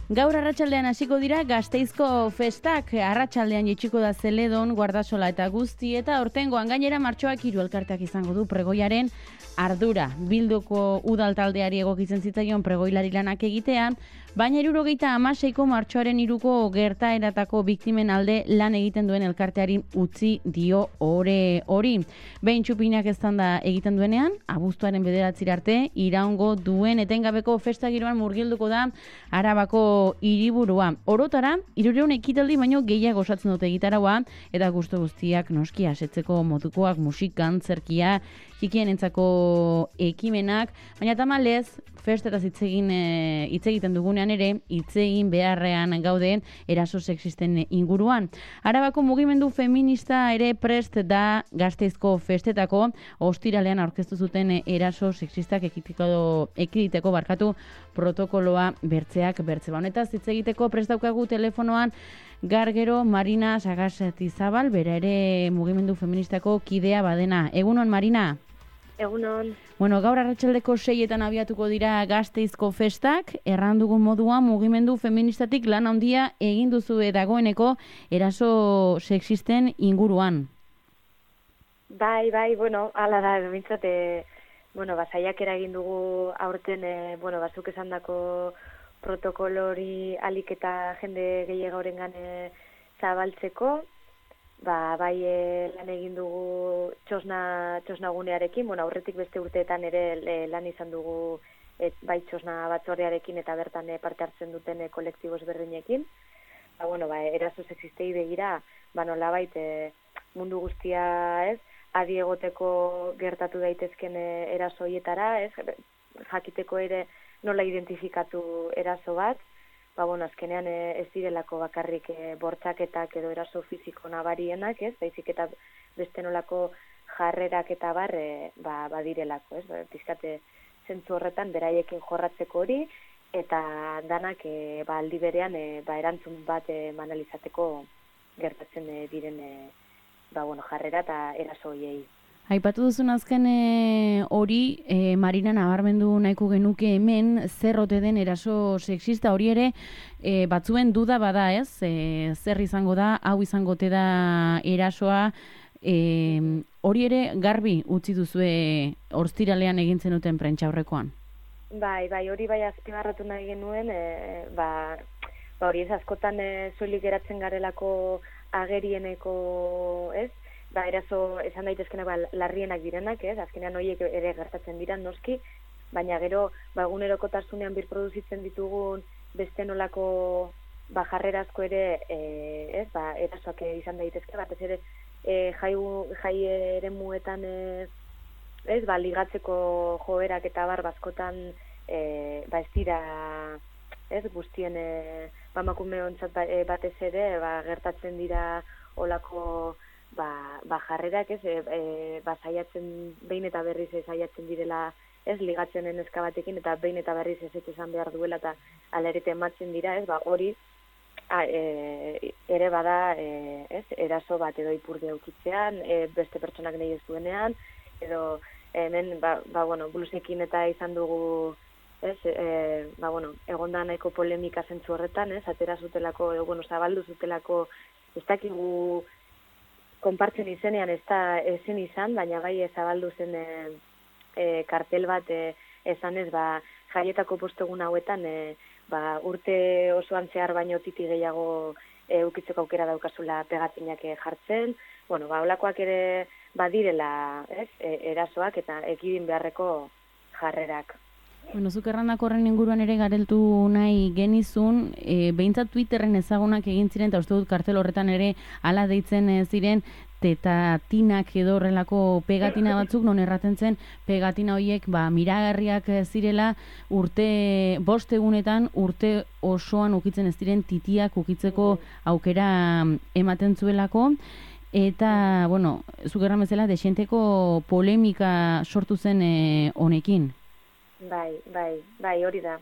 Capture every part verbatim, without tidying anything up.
Gaur arratsaldean hasiko dira Gasteizko festak, arratsaldean itxiko da Zeledon, Guardasola eta guzti, eta aurtengoan gainera martxoak hiru elkarteak izango du pregoiaren ardura. Bilduko udal taldeari egokitzen zitzaion pregoilari lanak egitea, baina hirurogeita hamaseiko martxoaren hiruko gertaeratako biktimen alde lan egiten duen elkarteari utzi dio ore hori. Behin txupinak eztanda egiten duenean, abuztuaren bederatzira arte, iraungo duen etengabeko festa giroan murgilduko da Arabako hiriburua. Orotara, hirurehun ekitaldi baino gehiago osatzen dute egitaraua, eta gustu guztiak noski asetzeko modukoak, musikan, zerkia, txikienentzako ekimenak, baina tamalez, festetaz hitz egin e, hitz egiten dugunean ere, hitz egin beharrean gaude eraso sexisten inguruan. Arabako mugimendu feminista ere prest da Gasteizko festetako, ostiralean aurkeztu zuten eraso sexistak ekiteko, ekiditeko barkatu protokoloa bertzeak bertze. Honetaz hitz egiteko prest daukagu telefonoan Gargero Marina Sagasatizabal, bera ere mugimendu feministako kidea badena. Egunon, Marina? Egunon. Bueno, gaur arratsaldeko seietan abiatuko dira Gasteizko festak, errandugun moduan mugimendu feministatik lan handia egin duzu dagoeneko eraso sexisten inguruan. Bai, bai, bueno, hala da, bintzate, bueno, basaiak eragin dugu aurten, e, bueno, bazuk esan dako protokolori alik eta jende gehiagorengan e, zabaltzeko, ba, bai e, lan egin dugu txosna, txosnagunearekin, bueno, aurretik beste urteetan ere e, lan izan dugu e, bai txosna batzordearekin eta bertan e, parte hartzen duten e, kolektibo ezberdinekin. Ba, bueno, ba, eraso sexistei begira, ba, nolabait e, mundu guztia, ez, adi egoteko gertatu daitezken e, eraso hietara, ez, jakiteko ere nola identifikatu eraso bat, ba, bueno, azkenean e, ez direlako bakarrik e, bortxaketak edo eraso fiziko nabarienak, ez, baizik eta beste nolako jarrerak eta bar, e, ba, badirelako, ez, ba, pizkate zentzu horretan beraiekin jorratzeko hori, eta danak e, ba, aldi berean e, ba, erantzun bat e, manalizateko gertatzen e, diren e, ba, bueno, jarrera eta eraso hiei. Aipatu duzun azken hori, e, Marina nabarmendu nahiko genuke hemen, zer ote den eraso sexista hori ere, e, batzuen duda bada, ez? E, zer izango da, hau izango te da erasoa, e, hori ere garbi utzi duzue ostiralean egin zenuten prentsaurrekoan. Bai, bai, hori bai azpimarratu nahi genuen, e, ba, ba hori ez askotan e, soilik geratzen garelako agerieneko, ez? Ba, eraso, esan daitezkenak, ba, larrienak direnak, ez? Azkenean horiek ere gertatzen dira, noski, baina gero, ba, egunerokotasunean birproduzitzen ditugun beste nolako ba, jarrerazko ere, e, ez? Ba, erasoak izan daitezke, batez ere, e, jai, jai ere muetan, e, ez? Ba, ligatzeko joerak eta bar, bazkotan, e, ba, ez dira, ez? Guztien, e, ba, makume ontzat ba, e, batez ere, ba, gertatzen dira olako Ba, ba jarrerak, ez, e, e, ba saiatzen, behin eta berriz ez saiatzen direla, ez, ligatzenen neska batekin, eta behin eta berriz ez esan behar duela, eta alerite ematzen dira, ez, ba hori a, e, ere bada, e, ez, eraso bat edo ipurde aukitzean, e, beste pertsonak nahi ez duenean, edo hemen, ba, ba bueno, blusekin eta izan dugu, ez, e, ba, bueno, egonda nahiko polemika zentzu horretan, ez, atera zutelako, edo, bueno, zabaldu zutelako, ez dakigu konpartzen izenean ez da ezin izan, baina bai zabaldu zen e, e, kartel bat e, esan ez, ba, jaietako postegun hauetan, e, ba, urte osoan zehar baino titi gehiago e, ukitzeko aukera daukazula pegatinak e, jartzen, bueno, ba, olakoak ere badirela, ez, e, erasoak eta ekidin beharreko jarrerak. Bueno, zuk errandak horren inguruan ere gareltu nahi genizun, e, behintzat Twitterren ezagunak egin ziren, eta uste dut kartel horretan ere ala deitzen ziren, tetatinak edo horrelako pegatina batzuk, non erraten zen pegatina horiek ba, miragarriak zirela urte, bost egunetan urte osoan ukitzen ez diren titiak ukitzeko aukera ematen zuelako, eta, bueno, zuk erran bezala, desienteko polemika sortu zen e, honekin. Bai, bai, bai, hori da.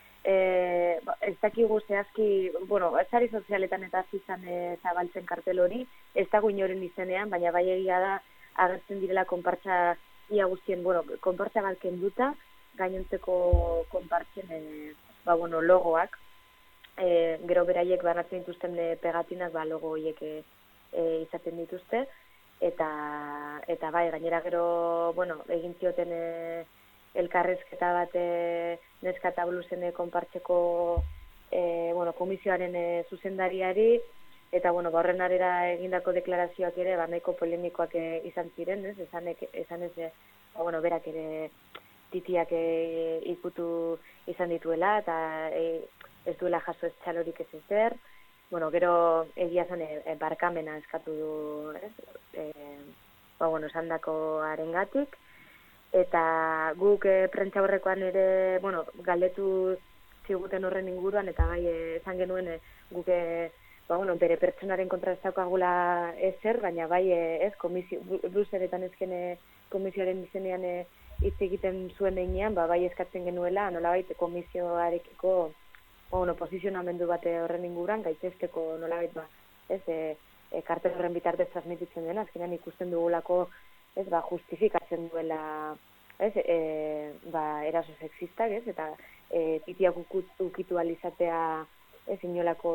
E, ez dakigu zehazki, bueno, sari sozialetan eta zizan e, zabaltzen kartel hori, ez dago inoren izenean, baina bai egia da agertzen direla konpartza ia guztien, bueno, konpartza bat kenduta, gainontzeko konpartzen e, ba, bueno, logoak, e, gero beraiek banatzen dituzten e, pegatinak ba, logo horiek e, e, izaten dituzte, eta, eta bai, gainera gero, bueno, egin zioten e, elkarrezketa bat e, neska eta blusen e, konpartzeko e, bueno, komisioaren e, zuzendariari, eta bueno, horren arera egindako deklarazioak ere, ba, nahiko polemikoak e, izan ziren, ez? Esan, esan ez, e, ba, bueno, berak ere titiak e, ikutu izan dituela, eta e, ez duela jaso ez txalorik ez ezer. Bueno, gero egia zen e, e, barkamena eskatu du, ez? E, ba, bueno, esan dako arengatik. Eta guk e, prentza horrekoan ere, bueno, galdetu ziguten horren inguruan, eta bai, e, esan genuen e, guk e, ba, bueno, bere pertsonaren kontra ez daukagula ezer, baina bai, e, ez, komisio, bluseretan ezken komisioaren izenean e, hitz egiten zuen einean, ba, bai eskatzen genuela, nolabait komisioarekiko bueno, posizionamendu bate horren inguruan, gaitzesteko nolabait, ba, ez, e, e, kartel horren bitartez transmititzen dena, azkenean ikusten dugulako, ez, ba, justifikatzen duela, ez, e, ba, eraso sexistak, ez, eta e, titiak ukitu alizatea, ez, inolako,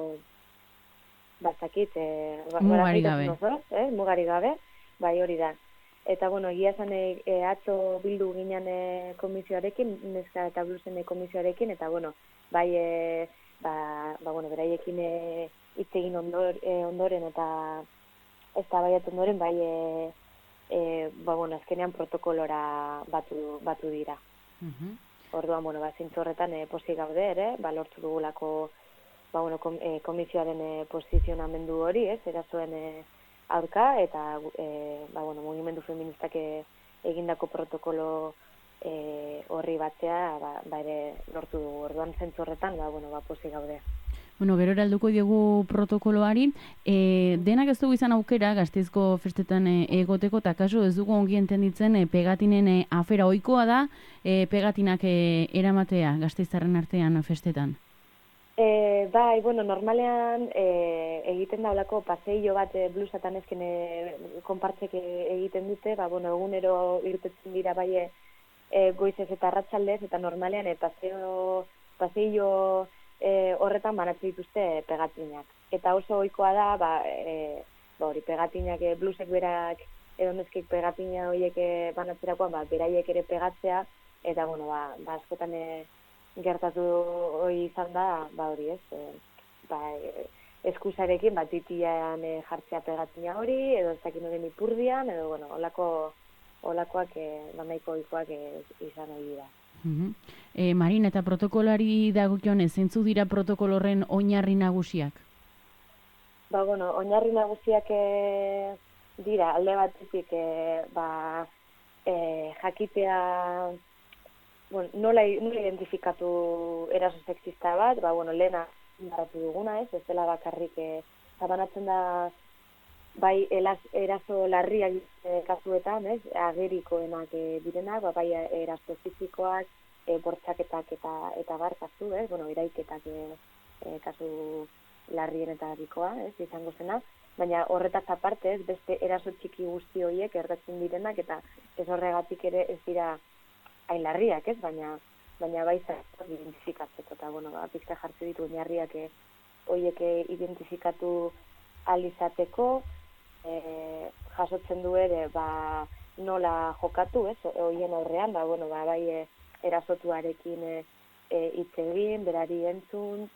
bazakit, e, ba, mugari gabe. Nozo, eh, mugari gabe, bai hori da. Eta, bueno, egia zen e, e, atzo bildu ginen e, komisioarekin, neska eta blusen e, komisioarekin, eta, bueno, bai, e, ba, ba, bueno, beraiekin e, hitz egin ondor, e, ondoren, eta ez da baiat ondoren, bai, e, e, ba, bueno, azkenean protokolora batu, batu dira. Uh-huh. Orduan, bueno, ba, zintzu horretan e, pozik gaude ere, ba, lortu dugulako, ba, bueno, kom, e, komisioaren e, posizionamendu hori, ez, erasoen e, aurka, eta e, ba, bueno, mugimendu feministak e, egindako protokolo e, horri batzea, ba, ba ere lortu dugu. Orduan zentzu horretan, ba, bueno, ba, pozik gaude. Bueno, gero eralduko diegu protokoloari, e, denak ez dugu izan aukera Gasteizko festetan e, egoteko, eta kasu ez dugu ongi entenditzen e, pegatinen e, afera ohikoa da, e, pegatinak e, eramatea Gasteiztarren artean festetan. E, bai, bueno, normalean e, egiten da olako paseillo bat e, blusatan ezken e, konpartzek egiten dute, ba, bueno, egunero irtetzen dira bai e, goizez eta arratsaldez, eta normalean e, paseo, paseillo e, horretan banatzen dituzte pegatinak. Eta oso ohikoa da, ba, e, ba hori, pegatinak e, blusek berak, edo neskik pegatina horiek e, banatzerakoan, ba, beraiek ere pegatzea, eta, bueno, ba, ba askotan e, gertatu hori izan da, ba hori ez, e, ba, e, eskusarekin bat titian e, jartzea pegatina hori, edo ez dakin horren ipurdian, edo, bueno, olako, olakoak, e, banaiko ohikoak e, izan hori da. Uh-huh. e, Marin, eta protokolari dagokionez, zeintzu dira protokolorren oinarri nagusiak? Ba, bueno, oinarri nagusiak e, dira, alde batetik, e, ba, e, jakitea, bueno, nola, nola identifikatu eraso sexista bat, ba, bueno, lehena baratu duguna, ez, ez dela bakarrik e, zabanatzen da bai elaz, eraso larriak e, kasuetan, ez, agerikoenak e, direnak, ba, bai eraso fizikoak, e, bortxaketak eta eta bar kasu, ez, bueno, iraiketak e, e, kasu larrien eta harikoa, ez, izango zena, baina horretaz aparte, ez, beste eraso txiki guzti horiek gertatzen direnak, eta ez horregatik ere ez dira hain larriak, ez, baina baina bai zaitzak identifikatzeko, eta, bueno, ba, pizka jartze ditu oinarriak e, horiek identifikatu alizateko, e, jasotzen du ere, ba, nola jokatu, ez, horien aurrean, ba, bueno, ba, bai e, erasotuarekin e, e, hitz egin, berari entzun,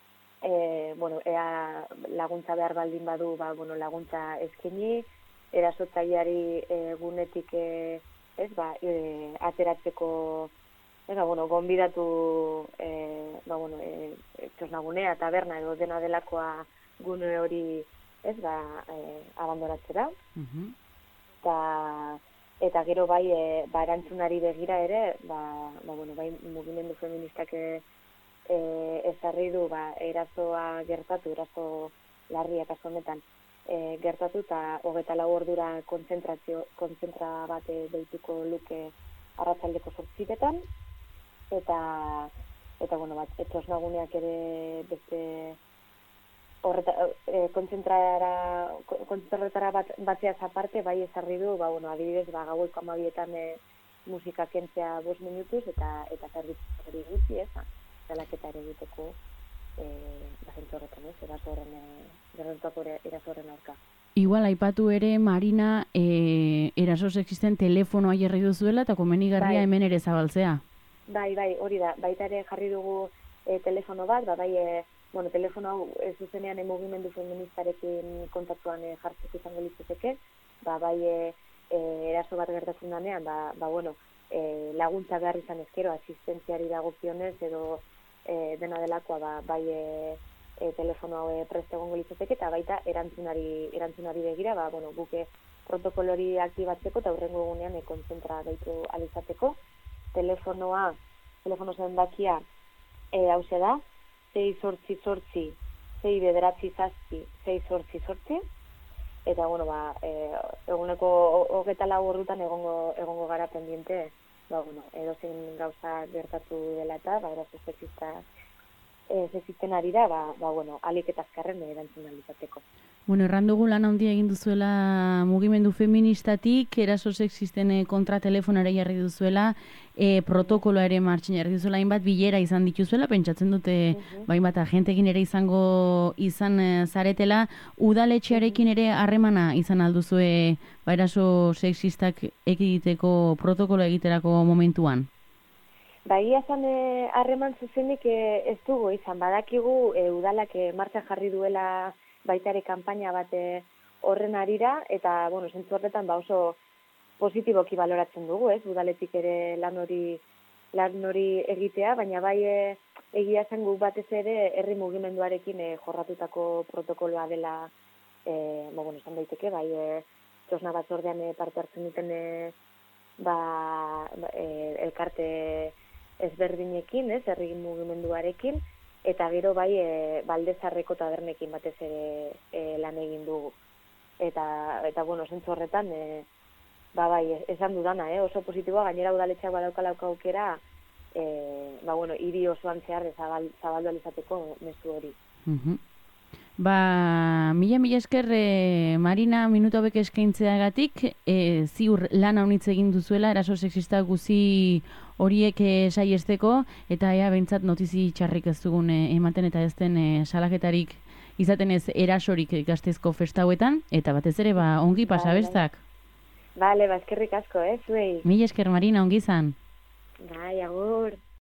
e, bueno, ea laguntza behar baldin badu, ba, bueno, laguntza eskaini, erasotzaileari e, gunetik e, ez, ba, e, ateratzeko, ez, ba, bueno, gonbidatu, e, ba, bueno, e, txosnagunea, taberna edo dena delakoa gune hori, ez, ba, e, abandonatzera. Uh-huh. Eta, eta gero bai, e, ba, erantzunari begira ere, ba, ba, bueno, bai, mugimendu feministak e, e, ezarri du, ba, erasoa gertatu, eraso larria kasu honetan, E, gertatu eta hogeita lau ordura kontzentrazio, kontzentra bat deituko luke arratsaldeko zortziretan, eta, eta bueno, bat, etxosnaguneak ere beste horreta, e, kontzentrara, kontzentrara bat, batzeaz aparte, bai ezarri du, ba, bueno, adibidez, ba, gaueko amabietan e, musika kentzea bost minutuz, eta eta zerbitzu hori gutxi, ez, zelaketa ere egiteko, e, zentzu horretan, ez, eraso horren, gertatutako eraso horren aurka. Igual, aipatu ere, Marina, e, eraso sexisten telefonoa jarri duzuela, eta komenigarria bai. hemen ere zabaltzea. Bai, bai, hori da, baita ere jarri dugu e, telefono bat, ba, bai, e, bueno, telefono hau ez zuzenean e, mugimendu feministarekin kontaktuan e, jartzeko izango litzateke, ba, bai, e, e, eraso bat gertatzen danean, ba, ba, bueno, e, laguntza behar izan ezkero, asistentziari dagokionez edo e, dena delakoa, ba, bai, e, e, telefono hau e, preste egongo litzateke, eta baita erantzunari, erantzunari begira, ba, bueno, guke protokolori aktibatzeko eta hurrengo egunean e, kontzentra gaitu alizateko. Telefonoa, telefono zenbakia e, hause da, sei sortzi sortzi, sei bederatzi zazpi, sei sortzi sortzi, eta, bueno, ba, e, eguneko hogeta lau ordutan egongo, egongo gara pendiente, ba, bueno, edozein gauza gertatu dela eta, ba, eraso sexista e, sexisten ari da, ba, ba, bueno, alik eta azkarren erantzun alizateko. Bueno, errandugu lan handia egin duzuela mugimendu feministatik, eraso sexisten kontra telefonare jarri duzuela, e, protokoloa ere martxin jarri duzuela, hainbat bilera izan dituzuela, pentsatzen dute, uh-huh. bainbat agentekin ere izango izan e, zaretela, udaletxearekin ere harremana izan alduzue, ba, eraso sexistak ekiditeko protokolo egiterako momentuan? Ba, ia zan harreman e, zuzenik e, ez dugu izan, badakigu e, udalak e, martxan jarri duela baita ere kanpaina bat horren arira, eta, bueno, zentzu horretan ba oso positiboki baloratzen dugu, ez, udaletik ere lan hori, lan hori egitea, baina bai e, egia zen guk batez ere herri mugimenduarekin e, jorratutako protokoloa dela, e, ba, bueno, esan daiteke, bai e, txosna batzordean e, parte hartzen duten e, ba, e, elkarte ezberdinekin, ez, herri mugimenduarekin, eta gero bai e, Baldezarreko tabernekin batez ere e, lan egin dugu. Eta, eta bueno, zentzu horretan, e, ba bai, esan dudana, eh, oso positiboa, gainera udaletxeak badaukalauka aukera, e, ba bueno, hiri osoan zehar zabal, zabaldu alizateko mezu hori. Uh-huh. Ba, mila mila esker, e, Marina, minutu hauek eskaintzeagatik, e, ziur lan haunitz egin duzuela, eraso sexista guzi horiek e, saiesteko, eta ea behintzat notizi txarrik ez dugun e, ematen eta ez den e, salaketarik izaten ez erasorik Gasteizko festa hauetan, eta batez ere, ba, ongi pasabestak. Bale, ba, eskerrik asko, eh, zuei. Mila esker, Marina, ongi izan. Bai, agur.